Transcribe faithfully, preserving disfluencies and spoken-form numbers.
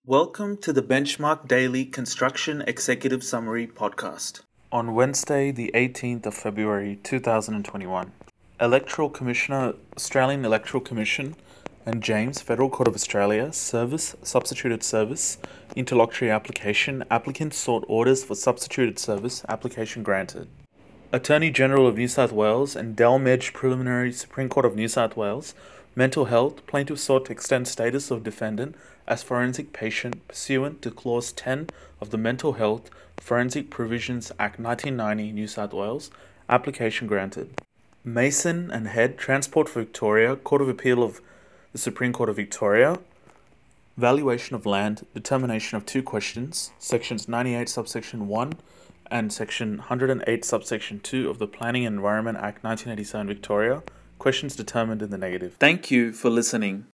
Welcome to the Benchmark Daily Construction Executive Summary podcast. On Wednesday, the eighteenth of February two thousand twenty-one, Electoral Commissioner, Australian Electoral Commission, and James, Federal Court of Australia, Service, Substituted Service, Interlocutory Application, applicant sought orders for substituted service, application granted. Attorney General of New South Wales and Delmedge Preliminary Supreme Court of New South Wales, Mental Health, plaintiff sought to extend status of defendant as forensic patient pursuant to Clause ten of the Mental Health Forensic Provisions Act nineteen ninety, New South Wales, application granted. Mason and Head, Transport for Victoria, Court of Appeal of the Supreme Court of Victoria, valuation of land, determination of two questions, sections ninety-eight subsection one and section one hundred eight subsection two of the Planning and Environment Act nineteen eighty-seven Victoria, questions determined in the negative. Thank you for listening.